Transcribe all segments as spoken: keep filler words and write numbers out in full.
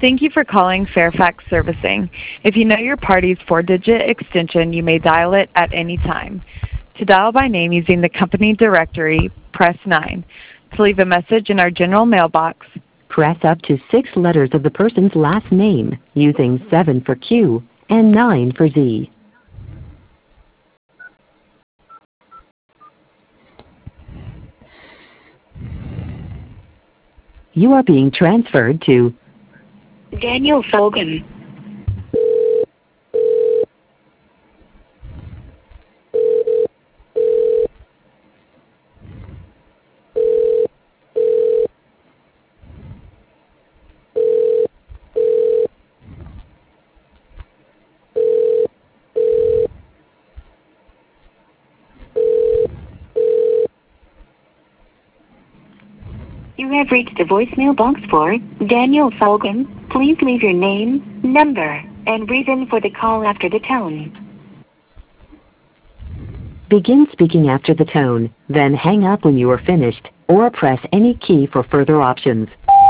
Thank you for calling Fairfax Servicing. If you know your party's four-digit extension, you may dial it at any time. To dial by name using the company directory, press nine. To leave a message in our general mailbox, press up to six letters of the person's last name, using seven for Q and nine for Z. You are being transferred to Daniel Fogan. You have reached the voicemail box for Daniel Fogan. Please leave your name, number, and reason for the call after the tone. Begin speaking after the tone, then hang up when you are finished, or press any key for further options.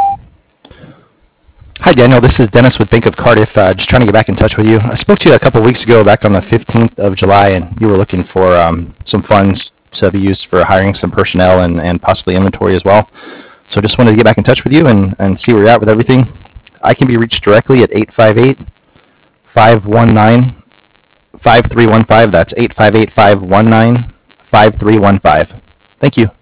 Hi Daniel, this is Dennis with Bank of Cardiff. Uh, just trying to get back in touch with you. I spoke to you a couple weeks ago, back on the fifteenth of July, and you were looking for um, some funds to be used for hiring some personnel and, and possibly inventory as well. So just wanted to get back in touch with you and, and see where you're at with everything. I can be reached directly at eight five eight, five one nine, five three one five. That's eight five eight, five one nine, five three one five. Thank you.